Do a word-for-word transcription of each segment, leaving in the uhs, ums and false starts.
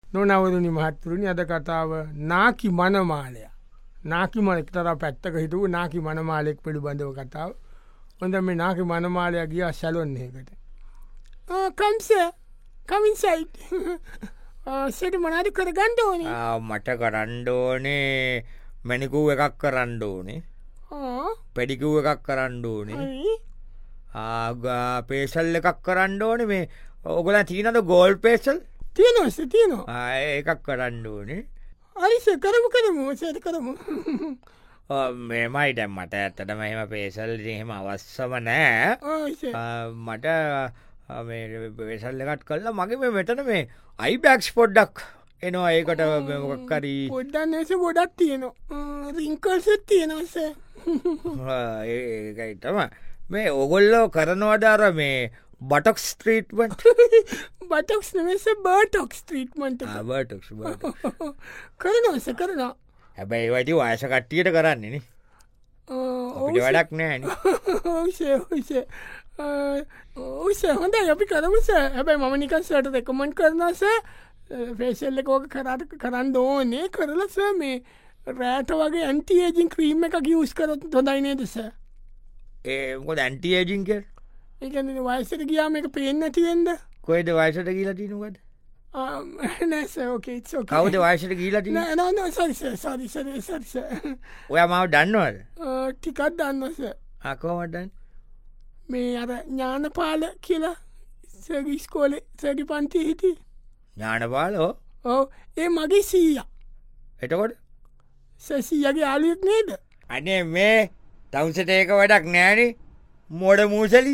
නොනවරනි මහත්තුරුණි අද කතාව නාකි මනමාලය නාකි මන එක්තර පැත්තක හිතුව නාකි මනමාලෙක් පිළිබඳව කතාව හොඳ මේ නාකි මනමාලය ගිය සැලොන්නේකට කම්ස කමින්සයිට් සට මනාද කර ගණ්ඩෝන මට කරන්්ඩෝනේ මැනිකූ එකක් කරන්්ඩෝනේ පෙඩිකුව එකක් කරන්්ඩෝනේ පේසල් එකක් කරන්්ඩෝන මේ ඔගල තිීනද ගෝල් පේසල් තියනවස තියනවා එකක් කරන්්ඩෝනේ අරිස කරමු කරමු සයට කරමු මේමයි දැම් මට ඇත්තටම එහෙම පේසල් එහෙම අවස්සම නෑ මට පේසල් එකත් කල්ලා මගේ මේ මෙතන මේ අයිබැක්ස් පොඩ්ඩක් එනවා ඒකට මොකක්කරී පොඩ්ඩන්න ඇස ගොඩක් තියනවා රිංකල්සත් තියෙනවස ඒකයිතම මේ ඔගොල්ලෝ කරනවදාර මේ බටක් ස්ට්‍රීට්මට බටක්ස් නවෙස බර්ටොක් ස්ට්‍රීට්මට බටක් කරනවස කරනවා හැබැයි වටි වායස කට්ටියට කරන්නේන වැඩක් නෑන ඕෂය හෂය ඕෂ හොඳ අපි කරමස හැබැයි මම නිකන්සට රෙකමන්් කරනස ෆේෂල්ල කෝක කරට කරන්න ඕනේ කරලස මේ රෑට වගේ ඇන්ටියේජින් ක්‍රීම් එක ගියස් කරත් හොඳයිනේ දෙස ඒකොද ඇන්ටියේජින්ක ඒකන වයිසට ගියාම එක පේෙන් ඇතිවෙන්ද කොයිද වයිසට ගීලා තිනුවද නැස ඕකේ කවුද වයිසට ගීලා ති සරිස සරිසර සරිස ඔය මව දන්නවද ටිකත් දන්නස අකෝමටන් මේ අර ඥානපාල කියලා සැගි ස්කෝලෙ සැගි පන්ති හිටි ඥානපාලෝ ඕ ඒ මගේ සීය එතකොට සැසීයගේ ආලියෙක් නේද අනේ මේ තවුසට ඒක වැඩක් නෑන මෝඩ මූසලි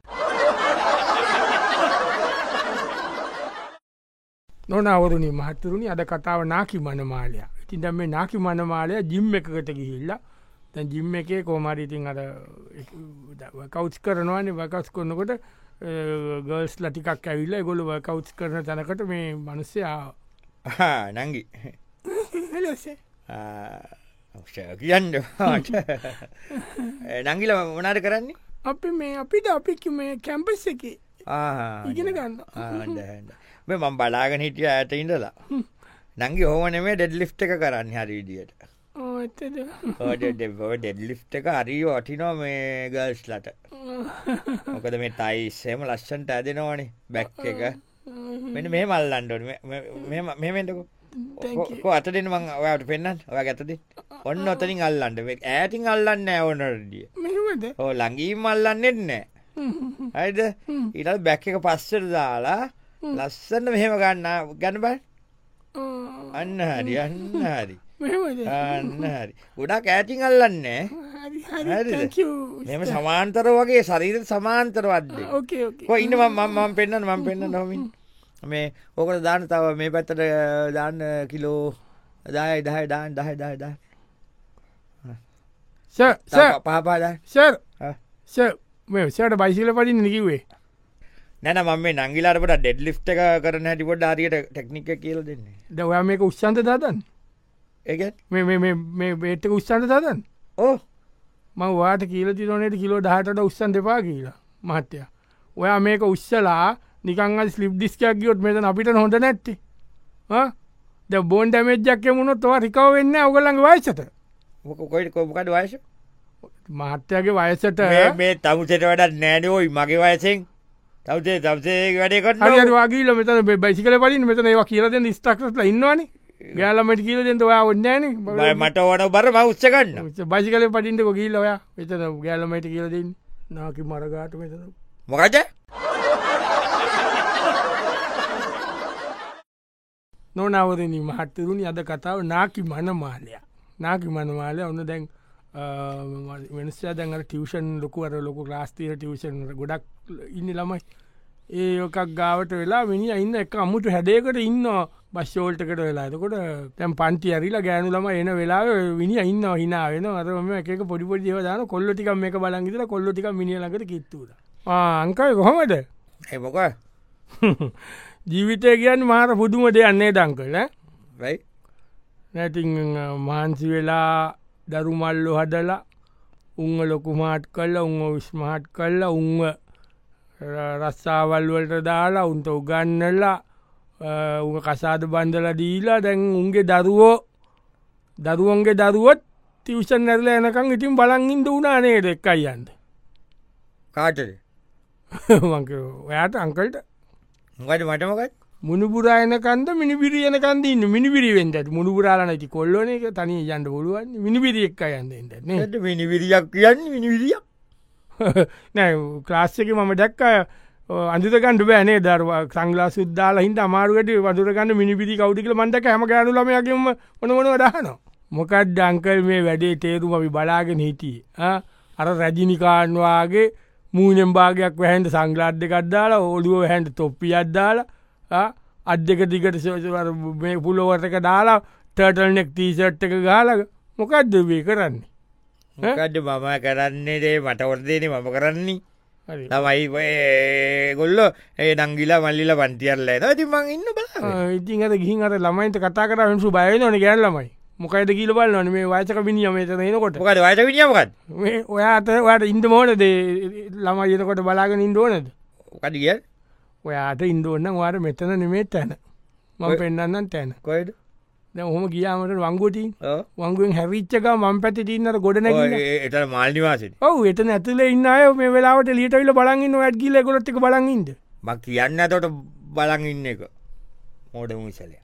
නොනවරුණි මහත්තුරුණි අද කතාව නාකි මනමාලය ඉතින් දැම් මේ නාකි මනමාලය ජිම් එකකට ගිහිල්ලා තැන් ජිම් එකේ කෝමරිඉතින් අද කවුස් කරනවානේ වකස් කරනකොට ගර්ස් ලටිකක් ඇවිල්ල ගොලු කවුස් කරන තැනකට මේ මනුස්සයා නංගි හලසේ කියන්න නංගිල මොනාට කරන්නේ අපි මේ අපිට අපික මේ කැම්පස් එක ඉගෙන ගන්න මේ මම් බලාගෙන හිටිය ඇත ඉඳලා නංගි හෝමනේ ඩෙඩ් ලිෆ් එක කරන්න හරි විදියට ඩෙඩ් ලිෆ් එක හරිෝ අටිනෝ මේ ගල්ස් ලට මොකද මේ තයිස්සේම ලස්සන්ට ඇදෙනවානේ බැක් එක මෙ මේ මල්ලන්ඩ මෙමෙන්ටකෝ අතටෙන මං ඔයාට පෙන්න්න ඔය ඇතද ඔන්න ඔතනින් අල්ලන්ඩ ඇතින් අල්ලන්න ඕනරදිය ඕ ලඟී මල්ලන්නෙත් නෑ හයිද ඉටල් බැක් එක පස්සට දාලා ලස්සන්න මෙහෙම ගන්න ගැන බයි අන්න හරි අන්න හරි අන්න හරි ගොඩක් ඇතින් අල්ලන්නේ මෙම සමාන්තර වගේ ශරීර සමාන්තර වද්දේ ඉන්න මම් පෙන්න්න මම් පෙන්න්න නොමින් මේ ඕකට දාන්න තව මේ පැත්තට දාන්න කිලෝ දාය දහය දාන් දහය දහය දා පාපාදා මේ සට බයිසිල පටින් නිකිවේ නැන ම මේ නංගිලාට ඩෙඩ් ලිෆ් එක කරන හැටිපොට ආරියට ටෙක්නික කියල දෙන්නේ දවයා මේක උත්සන්ත දාතන් ඒ මේ බේට්ක උත්සන්ත දාතන් ඕ ම වාට කියල තිරනට කිලෝ දහටට උත්සන් දෙපා කියලා මහත්තය ඔයා මේක උත්සලා නිකං ස්ලිප් ඩිස්කයක් ගියොත් මෙතන අපිට හොඳ නැත්ති ද බෝන් ඩමේජ්ජක් මුණොත් තවා රිකව වෙන්න ඔගලන්ගේ වයිසට කොයිට කොමකට වයස මහත්තයගේ වයසට මේ තමුසට වඩත් නෑනෝයි මගේ වයසෙන් තවසේ තවසේ වැඩකට වගේ මෙත බයිසිකල පලින් මෙතන ඒවා කියලද ස්ටක්ල ඉන්නවාන ගෑලමට කියලදෙන්ට ඔයා ඔන්නෑන මට ඕන බර මෞස්සකන්න බයිසිකල පටින්ට ගොගීල ඔයා මෙතන ගෑලමට කියලදන්න නාකි මරගාට මෙතන මොකද නොනවරනි මහත්තරුණි අද කතාව නාකි මනමාලය නාකි මනමාලය ඔන්න දැන් වෙනස්යා දැඟ ටියවෂන් ලොකුවර ලොක ලාස්තීර ටියවෂන් ගොඩක් ඉන්න ළමයි ඒ යොකක් ගාවට වෙලා මිනි ඉන්න එක අමුතු හැඩයකට ඉන්න බශ්ෂෝල්ටකට වෙලා එතකොට තැම් පන්ති අරිලා ගෑනු ලම එන වෙලා විනි ඉන්න හිනා වෙන අරම එක පොඩිපොඩි දවදාන කොල්ලොටික මේ බලන්ගිතල කොල්ලොටික මිනිියලකට කිත්තුද අංකයි කොහොමද ඒමොක ජීවිතය කියන්න මාර පුදුම දෙයන්නේ දංකල රයි නැති මහන්සි වෙලා දරුමල්ලු හදලා උංග ලොකුමාට් කල්ල උං විස්මහට් කල්ල උංව රස්සාවල්වලට දාලා උන්ට උගන්නලා උ කසාද බන්ධල දීලා දැන් උන්ගේ දරුවෝ දරුවන්ගේ දරුවොත් තිවෂන් නැරල එනකං ඉතින් බලංගින්ද වුණනේ දෙක් අයියන්ද කාටද ඔයාට අංකල්ට මොකට මටමකත් මුණපුරායනකන්ද මිනිිරියන කන්දන්න මිනිිරිවෙන්ට මුණපුරාලන ඇති කොල්ලන එක තනි යන්ට පුළුවන් මිනිිරිෙක් අයන්න ට මිනිවිරියක් කියන්න මිනිවිරියක් නෑ ක්‍රාස්්‍යක මම දැක්ක අන්දිතකන්ට බෑනේ දරවා සංගලා සුද්දාලා හිට අමාරුවට වදුරගන්න මිනිිපිරි කවටිකල මන්දක හැම ගනුලමයගේම මොනවන වඩහන මොකත් ඩංකල් මේ වැඩේ තේරුම අපි බලාගෙන හිටිය අර රැජිනිකාන්වාගේ මූනෙන් භාගයක් වැහන්ට සංගලාඩ් දෙකක්දාලා ඔඩුව හැන්ට තොප්පි අද්දාලා අධ්‍යක දිගට මේ පුලොවටක දාලා ටර්ටල්නෙක් තීසට් එක ගාලක මොකක්ද වේ කරන්නේ මොකඩ මම කරන්නේේ මට ඔර්දේන මම කරන්නේ තමයි ගොල්ල ඒ නංගිලා මල්ලිල පන්තියල්ල ති මං ඉන්න බල ඉතින් අත ගිහින් අත ළමයින්ට කතා කර හසු බය නොන ගැල් ලමයි මොකයිද කියල බල නොන මේ වාචක විනිියම නකොට කට වාච විනිියමකත් ඔයාත වට ඉන්ද මෝනද ළම යනකොට බලාගෙන ඉන්දෝනද කට කිය ඔයාට ඉන්දෝන්න වාට මෙතන නෙමේත් තැන මම පෙන්න්නන්න තැන කොයිද හොම ගියාමට වංගුටින් වංගුවෙන් හැවිච්චක මං පැති තින්නට ගොඩන එට මාල්නිවාසට ඔව එතන ඇතුල ඉන්න අය මේ වෙලාවට ලියටවිල බලගන්න ඇත්ගිල ගොලත්ක බලගින්ද මක් කියන්න තොට බලන් ඉන්න එක මෝඩ මුසලය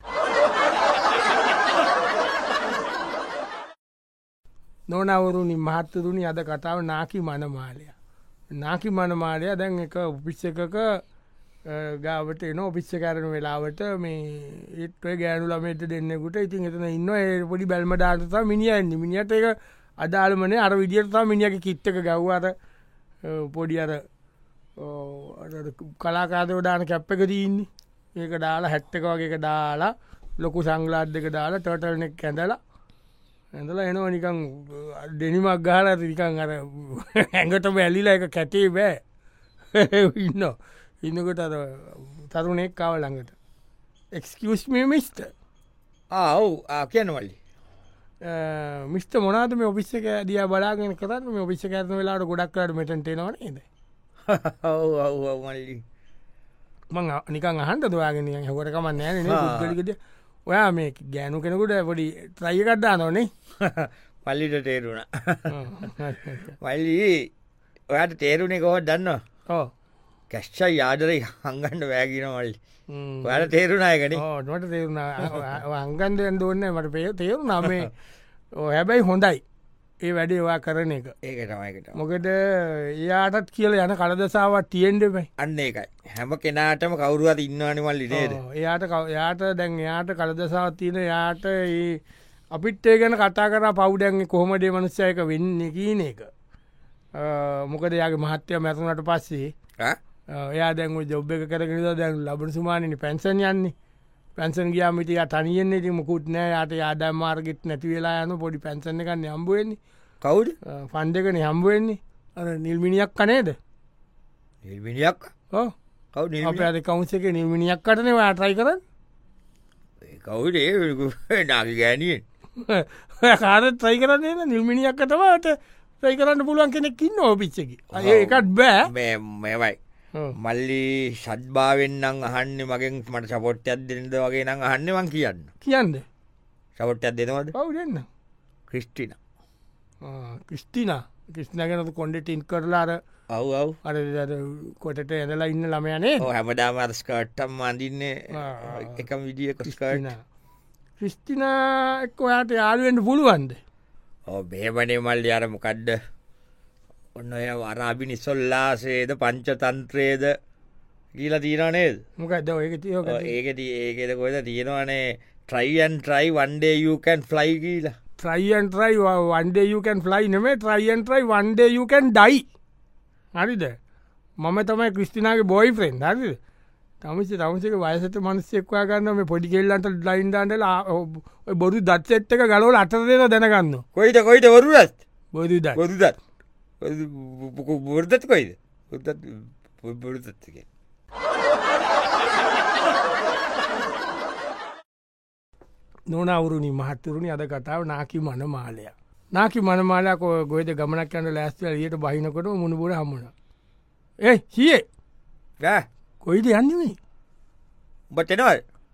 නොනවරුණි මහත්තරුණි අද කතාව නාකි මනමාලය නාකි මනමාලය දැන් එක උපිස්ස එකක ගාවට එන ඔපිස්ස කරන වෙලාවට මේ ඒත්ව ගෑනු ළමට දෙන්නෙකුට ඉතින් එතන ඉන්න ඒ පොඩි බැල්ම දාටතා මිනිියන්න මිනිට එක අදාළමනේ අර විදිරතා මිනිියක කිත්තක ගව්වාට පොඩි අර කලාකාදව දාන කැප්පක තියන්නේ ඒක දාලා හැත්තක වගේක දාලා ලොකු සංගලාද් දෙක දාලා ටොටල්නෙක් කැඳලා ඇඳලා එනවා නිකං දෙනිමක් ගාල නිකං අර ඇඟට බැල්ලිලා එක කැටේ බෑ ඉන්න ඉන්නකොට අර තරුණෙක් කාව ළඟට එක්ස්කියස් මේ මිස්ට ඔව් කියනවල්ලි මිස්ට මොනාද මේ ඔපිස්සක දිය බලාගෙන කරන්න මේ ඔපිස්ස ඇන වෙලාට ගොඩක්කට මෙටන්ටේනවනේද ඔව් ඔව් මල්ලි මං නිකන් අහන්ට දවාගෙන හොකටකම නෑන ගලිකද ඔයා මේ ගෑනු කෙනෙකුට පොඩි ත්‍රයිකට්දා නොනේ පල්ලිට තේරුණ වල්ලි ඔයාට තේරුණේ කොහොත් දන්න ඕ කැශ්ච යාදර හංගන්න වෑගෙනවල්ලි වැට තේරුණයගෙන නොට තේරුණ අංගන්ද ඇන්දෝන්න මට පේ තේරුණා මේ හැබැයි හොඳයි ඒ වැඩේවා කරන එක ඒක තමයිකට මොකද එයාටත් කියල යන කලදසාවත් තියෙන්ඩෙමයි අන්න එකයි හැම කෙනාටම කවරුවත් ඉන්නවනිමල්ලි නේද එයාට යාට දැන් එයාට කලදසාවත් තියෙන යාට ඒ අපිත් ඒ ගැන කතා කර පවුඩැන්ගේ කොහොමඩේ මනුස්සයක වෙන්න කියන එක මොකද යාගේ මහත්‍යය මැතුනට පස්සේ එයා දැන් ජොබ් එක කරගෙන දැන් ලබන සුමානනි පැන්සන් යන්නේ පැන්සන් ගියාමිටිය තනියෙන් ඉති මුකුත් නෑ යාට ආදම් මාර්ගෙත් නැති වෙලා යන පොඩි පැන්සන්න එකන්න හම්බුවෙන්නේ කවුඩ ෆන්ඩකන හම්බුවෙන්නේ අර නිල්මිනියක් කනේද නිල්මිනියක් කව් අප අද කවුන්ස එක නිල්මිනියක් කටන වාටයි කරන්න කවුඩේ නාගි ගෑනියෙන් කාරත් ත්‍රයි කරන්න නිල්මිනියක් කටවාට ්‍රයි කරන්න පුළුවන් කෙනෙක් ඉන්න ඕපිච්චකි ඒකත් බෑ මේවයි මල්ලි ශද්භාවෙන්න්නම් අහන්න මගෙන් මට සපොට්ටයක් දෙනද වගේ නම් අහන්නවන් කියන්න කියන්න සපොට්ටයක් දෙනවද පව් දෙන්න ක්‍රිස්ටින ක්‍රිස්ටින ක්‍රිස්්නගෙනතු කොන්ඩට ඉන් කරලාර ඔව් ඔව් අර කොටට ඇදලා ඉන්න ළමයනේ හැමදාම අර්ස්කට්ටම් අඳන්නේ එකම විදිිය කස්කන ක්‍රිස්ටින එක් ඔයාට යාළුවෙන්ට පුළුවන්ද ඕ බේමනේ මල්ලි අරමකඩ්ඩ ඔන්න ඔය වරාබි නිසොල්ලාසේද පංචතන්ත්‍රයේද කියල තියනනේද මොකද ඒක තියෝක ඒකද ඒකෙද කොද තියෙනවානේ ට්‍රයියන් ට්‍රයි වන්ඩේ යකන් ෆ්ලයි කියලා ට්‍රයියන් ට්‍රයි වන්ඩේ යකන් ෆ්ලයි නෙමේ ට්‍රයියන් ට්‍රයි වන්ඩේ යකන් ඩයි හරිද මම තමයි ක්‍රිස්ටිනාගේ බොයි ෆ්‍රෙන්් හරිද තමසි තමසක වයසට මනස්සෙක්වා ගන්න මේ පොඩි කෙල්ලන්ට ලයින්ඩන්ටල බොරු දත්සෙට්ක ගලවල අටරදෙන දැනගන්න කොයිට කොයිට වරුවත් බොදු ද බොරුදත් බොර්දත් කොයිද බොරුතත්ක නොනවුරුණි මහත්තරුණි අද කතාව නාකි මන මාලය නාකි මනමාලයක් ගොයද ගමනක් යන්න ලෑස්වල ලියට බහිනකොට මුණබුර හමුණ ඒ සියේ කොයිද යන්නේ බටනවල්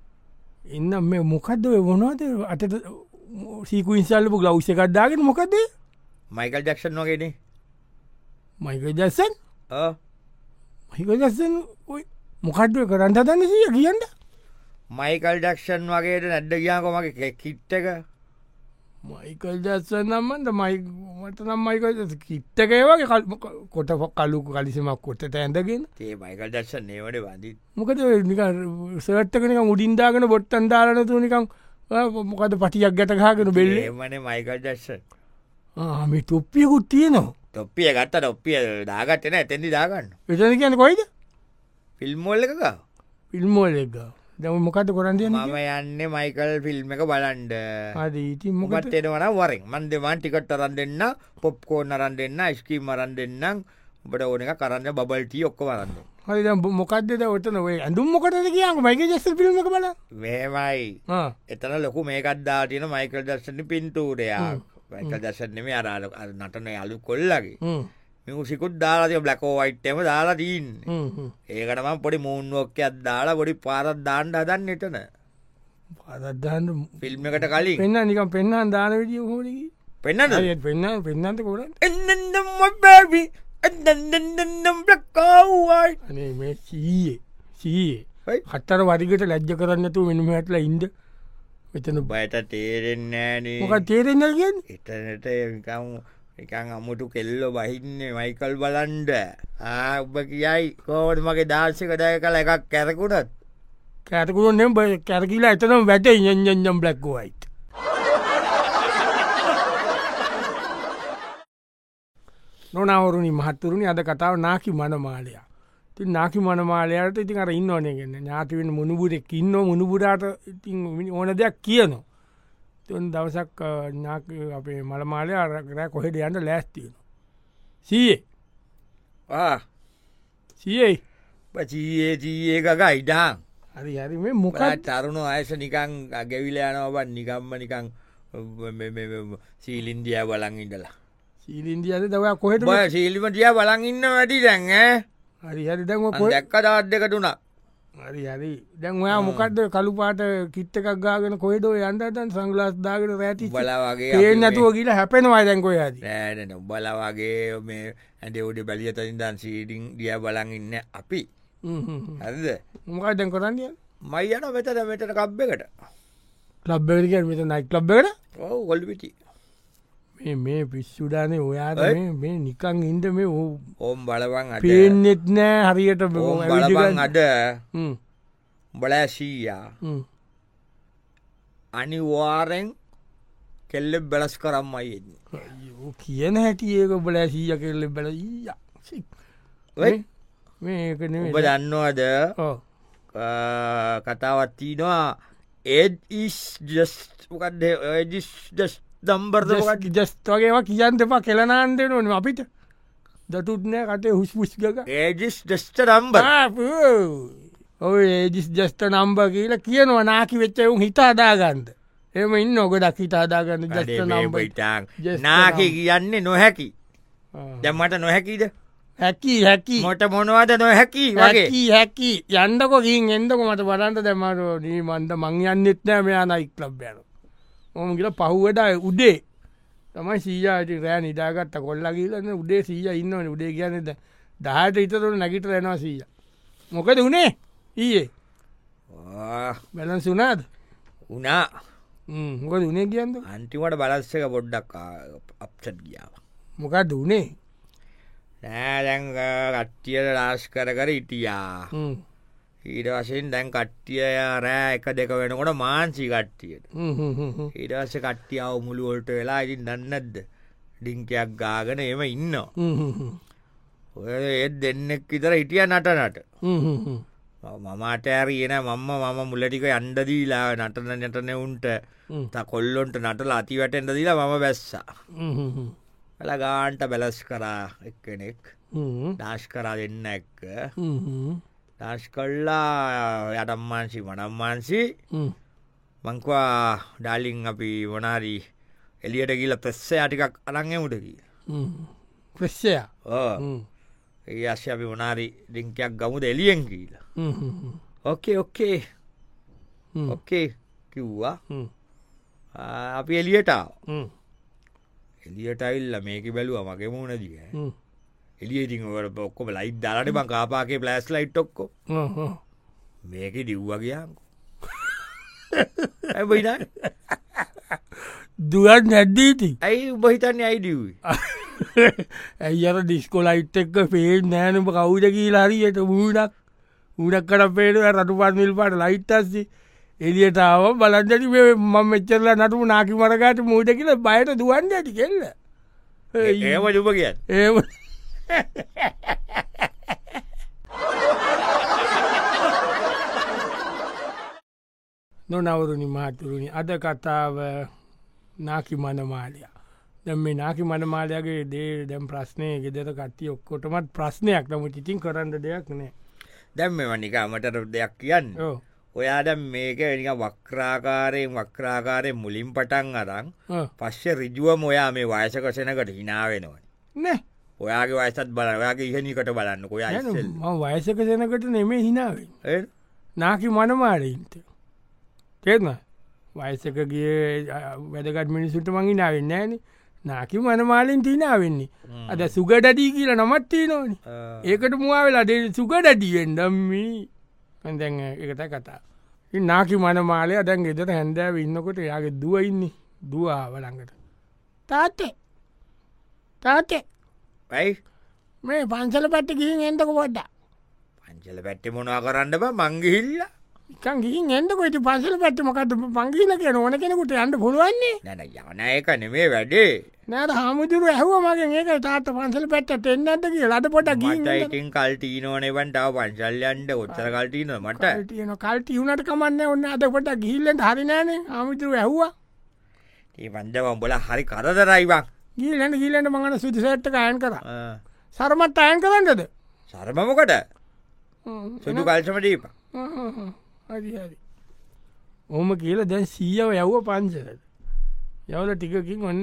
එන්න මේ මොකක්ද වනවාද අතට සීකු ඉන්සල්ලපු ගලව්ස එකක්දාගෙන මොකක්දේ මයිකල් ජක්ෂන් වගේනේ මයික ජස්සන් මහික ජස්සන් මොකක්ද කරන්න දන්න සිය කියන්න මයිකල් ඩක්ෂන් වගේට නැඩ්ඩ ගියාකොමගේ කිට්ටක මයිකල් ජස්සන් නම්මන්ද මයිමට නම් මයික කිට්ටකේ වගේ කොට කලු කලිසමක් කොටට ඇඳගෙන ඒ මයිකල් ජක්ෂන් නේවට වදී මොකද නික සර්ට්කනක මුඩින්දාගෙන බොට්ටන් දාලනතු නිකම් මොකද පටියක් ගැටකාගෙන බෙල්ල මන මයිකල් ජක්ෂන් මේ තොප්පියකුත් තියනවා තොප්පිය ගත්ත ඔප්පිය දාගත්තන ඇතැදි දාගන්න එතන කියන කොයිද ෆිල්ම්මෝල්ල එකක ෆිල්මෝල් එක දැම මොකද කොරන්දිය මම යන්න මයිකල් ෆිල්ම් එක බලන්ඩ ඉති මොකත් මොකත් එෙනවන වරෙන් මන්දෙමන් ටිකට අරන් දෙන්න පොප්කෝන් අරන් දෙන්න ස්කීම් මරන් දෙන්නම් ඔබට ඕන එක කරන්න බල්ටී ඔක්ක වරන්න හරි මොකක්ද ඔතන වේ ඇඳුම් මොකට කියම මයික ජෙස ිල්ම බල මේමයි එතන ලොකු මේකත්දා තියෙන මයිකල් දර්ශන පින්තූරයා මයිකල් දර්ශනම අරාල නටන අලු කොල්ලගේ මිසිකුත් දාලාතිය බ්ලකෝ වයිට්ටම දාලා දීන් ඒකටම පොඩි මූන්ුවක්කයක් දාලා පොඩි පාරත් දාන්ඩ හදන්න එතන පාදදාන්න ෆිල්ම් එකට කලින් පෙන්න්න නිකම් පෙන්න්න දාන විදිිය හෝඩි පෙන්න්න පෙන්න්න පෙන්න්නත කොර එන්නම බැබි ඇදන්නම් බ්ලකවයි අනේ මේ සීයේ සීයේ හත්තර වරිකට ලැජ්ජ කරන්නතු මෙනම ඇටල ඉන්ද මෙතන බයට තේරෙන්නෑනේ මොක තේරෙන්න කියෙන් එතනට එකම් එකන් අමුතු කෙල්ලො බහින්නේ මයිකල් බලන්ඩ ඔබ කියයි කෝට මගේ දාර්ශක දය කළ එකක් කැරකුණත් කෑතකුරු නෙම් කැරකිලා එතනම් වැට යජම් බ්ලක්කෝයි් නොනවරුණි මහත්තුරුණි අද කතාව නාකි මනමාලයා ති නාකි මනමාලයට ඉතින් අර ඉන්න ඕනයගන්න ඥාතිවෙන මුණුබුරෙක් ඉන්න මුණුබුරාට ඉතින් ඕන දෙයක් කියනවා තුන් දවසක් නාක අපේ මළමාලය අරකරෑ කොහෙට යන්න ලෑස්තියෙන සීයේ සීයේ පචීයේ ජීඒ එකක ඉඩාම් හරි හරි මේ මොකක් තරුණු අයස නිකං ගැවිල යනවබන් නිකම්ම නිකං සීලින්දිය බලන් ඉඩලා සීලින්දියද දව කොහෙට සීලිමටිය බලන් ඉන්න වැඩි දැන් හරි හරි දැන් දැක්ක දවත් දෙකටුනා හරි හරි දැන් ඔයා මොකක්ද කළුපාට කිට්ට එකක් ගාගෙන කොහෙදෝ යන්ටතන් සංගලාස් දාගෙන රෑති බලවගේ ඒ නැතුව කියලා හැපෙනවා දැන්කොය ඇද නෑන බලවගේ මේ ඇඩ උඩ බැලියතරින් දන් සීඩිං දිය බලන් ඉන්න අපි ඇද මොකයි දැන් කරන්න මයි යන මෙතට මෙතට කබ්බකට ලබ්බකට මෙත නයි ලබ්බකට ඕ ගොල්පිටි මේ මේ පිස්සුඩානේ ඔයාද මේ නිකං ඉන්ද මේ ඕම් බලවන් පේනෙත් නෑ හරියට බලවන් අද බලෑසීයා අනිවාරෙන් කෙල්ලෙ බැලස් කරම් අයෙන්නේ කියන හැටි ඒක බලෑසීය කෙල්ලෙ බැල මේක ඔබ දන්නවාද කතාවත්තිනවා ඒඩ් ඉස් ජස්කත් ජිස් ජස් දම්බර්ද ජස්ත වගේවා කියන්න එපා කෙලනාන්ද නොන අපිට දතුත්නෑ කටේ හුස්පුස්්ගක ඒජිස් ජස්ට නම්බ ඔය ඒජිස් ජස්ට නම්බ කියලා කියනවා නාකි වෙච්ච එවුන් හිතාදාගන්ද එම ඉන්න ඔගොඩක් හිතාදාගන්න ජස්ට නම්බ ඉටාන් නාකි කියන්නේ නොහැකි දැම්මට නොහැකිද හැකි හැකි මොට මොනවද නොහැකි වගේ හැකි යන්නකො ගින් එන්නකො මට වරන්ට දැමට දී මන්ද මං යන්නෙත් නෑ මෙයා නයික් ලබ්බයන ඕම කියල පහුවඩ උඩේ තමයි සීජාට රෑ නිදාගත්ත කොල්ලා කියලන්න උඩේ සීජ ඉන්නවන උඩේ කියන්නද දහට ඉතතුර නැගිට රෙනවා සීජ මොකද උනේ ඊයේ බැලන් සුනාද උනා මොකද උනේ කියන්න අන්තිමට බලස්සක පොඩ්ඩක් අප්සට් ගියාව මොකක්ද උනේ නෑදැන් කට්ටියට රාශ් කර කර ඉටියා ඊට වශයෙන් දැන් කට්ටිය රෑ එක දෙක වෙනකොට මාන්සි කට්ටියට ඊටවස කට්ටියාව මුළුවොල්ට වෙලා ඉතින් දන්නද්ද ඩිංකයක් ගාගන එම ඉන්න ඔය ඒත් දෙන්නෙක් විතර හිටිය නටනට මමට ඇරගෙන මම්ම මම මුලටික අන්ඩදීලා නටන නටන උන්ට ත කොල්ලොන්ට නටල අති වැටෙන්ට දීලා මම බැස්සා කල ගාන්ට බැලස් කරා එක්කෙනෙක් දාශ් කරා දෙන්න එක්ක දාශ් කල්ලා යටම්මාන්සි මනම්මාන්සි මංකවා ඩාලිං අපි වනාරී එලියට ගීල ප්‍රෙස්ස යටිකක් අනංගමුටකි ප්‍රෙශ්ෂය ඒ අශ්‍ය අපි වනාරි ඩිංකයක් ගමුද එලියෙන් කියීලා ඕකේ ඔක්කේ ඕකේ කිව්වා අපි එලියටාව එලියට අයිල්ල මේක බැලුව මගේ මුණදිය එලියටිට ඔක්කොම ලයිට් දාලට බං කාපාගේ ප්ලස් ලයිට් ඔක්කො මේක දිව්වා කියකු ඇබයින දුවත් නැද්දීති ඇයි උබහිතන්නේ අයිඩියවී ඇයිර ඩිස්කොලයිට් එක්ක පේ නෑනම කවුද කියලා හරියට මූඩක් උඩක් කට පේට රටු පත් මිල් පාට ලයිට්ටස්සි එලියටාව බලන්දටි මම මෙච්චරලා නටු නාකි මරගට මූට කියල බයට දුවන්න ඇති කෙල්ල ඒම ජුප කිය ඒම නොනවරුණි මහතුරුණි අද කතාව නාකි මනමාලයා දැම් මේ නාකි මනමාලයාගේ දේ දැම් ප්‍රශ්නය ගෙදර කට්ටිය ඔක්කොටමත් ප්‍රශ්නයක් නමු ඉතින් කරන්න දෙයක් නෑ දැම් මේ වනිකාමටට දෙයක් කියන්න ඔයාද මේක නික වක්‍රාකාරයෙන් වක්‍රාකාරයෙන් මුලින් පටන් අරං පශ්‍ය රිජුවම ඔයා මේ වයසක සෙනකට හිනාවෙනවන නෑ ඔයාගේ වයසත් බල ඔයාගේ ඉහනිකට බලන්න ඔයා වයසක සෙනකට නෙමේ හිනාවෙන් නාකි මනමාලයින්ට තේරන වයසකගේ වැදගත් මිනිසුට මංගිනාවෙන්න ෑන නාකි මනමාලින් තිනාවෙන්නේ අද සුගඩඩී කියල නමත්තිී නොන ඒකට මුවාවෙලා දේ සුගඩඩියෙන් දම්මී දැන් එකත කතා නාකි මනමාලය දැන් ගෙදර හැන්දෑව ඉන්නකොට යාගේ දුවඉන්නේ දවාවලඟට තාත්තේ තාත්තේ ඇයි මේ පන්සල පැත්ත ගිහින් එන්තක පොඩ්ඩ පංචල පැට්ටි මොනා කරන්නබ මංගිහිල්ල කන් ගිහින් එන්නකොට පන්සල පැත්ත මොකද පංගිල කිය ඕන කෙනෙකුට අන්ට පුළුවන්නේ නැන යන එක නෙමේ වැඩේ නෑට හාමුදුරුව ඇහුව මගෙන් ඒක තාත්ත පන්සල පැත්ට එන්නට කිය ලට පොට ඉතින් කල්ටීනෝනවන්ටාව පංචල්යන්ට ඔත්තර කල්ටීන මට තියන කල්ට වුණට කමන්න ඔන්න අද පොට ගිල්ලට හරිනෑන හාමුදුරුව ඇහවා ඒ පන්දවම්බොල හරි කරදරයිවා ගීලට ගිල්ලට මඟන සුදුසට්ට අයන් කර සරමත් අයන් කරන්නද සරමමකට සුදු කල්සමටීප හරි හරි ඕම කියල දැන් සීයව යව්ව පංචලට යවල ටිකකින් ඔන්න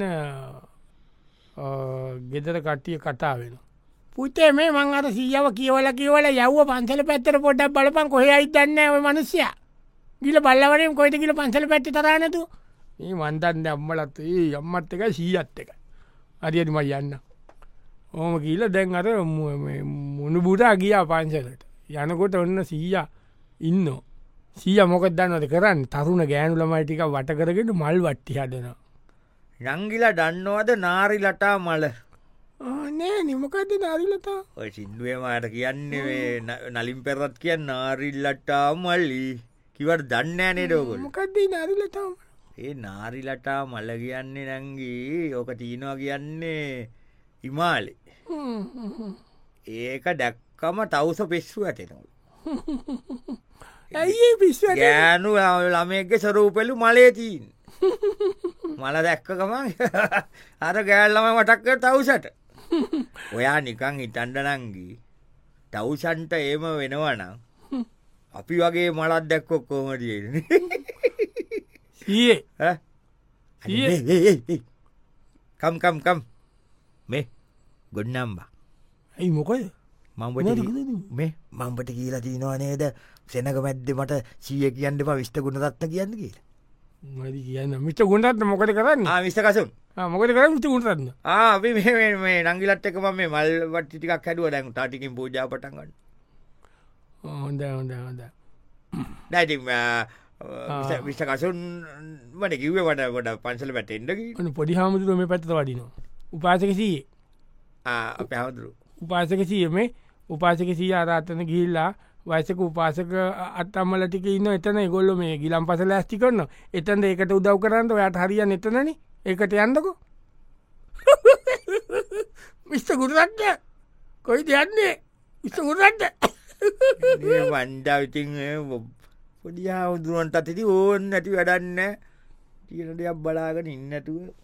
ගෙදර කට්ටිය කතා වෙන පුතේ මේ මං අර සීයව කියවල කියවල යව්ව පන්සල පැත්තර පොඩ්ඩක් බලපන් කොහේ අයිතන්න ඔය මනුස්්‍යයා ගිල බල්ලවරෙන් කොයිට කියල පන්සල පැත්ති තරනතු ඒ මන්තන්න අම්මලත් ඒ අම්මත් එක සීයත් එක අරියටම යන්න ඕම කියල දැන් අර මුණු බුටා ගියා පංසලට යනකොට ඔන්න සීය ඉන්න සීය මොකක් දන්නවද කරන්න තරුණ ගෑනු ළමයි ටික වට කරගෙන මල් වට්ටි හදනවා නංගිලා දන්නවද නාරිලටා මල නෑ නිමකද නාරිලතා ඔය සිින්දුවමට කියන්නේ නලින් පෙරත් කිය නාරිල්ලටා මල්ලි කිවට දන්නෑනේ ඩෝගොල මොකක්ද නාරිලතාම ඒ නාරිලටා මල කියන්නේ නැංගී ඕක තිීනවා කියන්නේ ඉමාලි ඒක දැක්කම තවුස පෙස්සු ඇතෙනවල ඇයි පිස්ව ගෑනු ළමයක්ගේ සරූපෙලු මලේතිීන් මල දැක්ක ගමන් අර ගෑල්ලම මටක්ක තවුසට ඔයා නිකං හිටන්ඩ නංගී තවුසන්ට ඒම වෙනවනම් අපි වගේ මලත් දැක්කොක් කෝමටියෙන කම්කම්කම් මේ ගොඩ්නම්බා ඇයි මොකද මම්බට මේ මම්බට කියලා තිීනවා නේද සෙනක මැද්ද මට සීය කියන්න එපා විස්්ට ගුණ රත්න කියන්න කියලා මදි කියන්න මිට ගුණත් මොකට කරන්න විස්තකසුම් මොකට කර මිට ගුණරන්න ආ මේ නංගිලත් එක මේ මල්වට ටිකක් හැඩුව දැන් ටටිකින් පූජා පටන්ගන්න හොඳ හොඳ හොඳ දැති විස්ටකසුන් මට කිව්ව වට ොඩ පන්සල පැටෙන්ඩ පොඩි හාමුදුරුව මේ පැත්ත වඩිනවා උපාසකසී පැහදුරු උපාසක සියමේ උපාසක සිය ආරාතන ගිල්ලා වයසක උපාසක අත්තම්මල ටික ඉන්න එතන ගොල්ල මේ ගිලම් පසල ඇස්ති කරන්න එතන්ද ඒකට උදව් කරන්න ඔයාට හරිය එතනන ඒකට යන්නකු විස්ත ගුරුරත්ට කොයි දෙයන්නේ විස්ත ගුරත්ට වන්ඩාවිතින් පොඩියා උදුරුවන්ට අතිති ඕන්න ඇති වැඩන්න තියෙන දෙයක් බලාගෙන ඉන්නතුව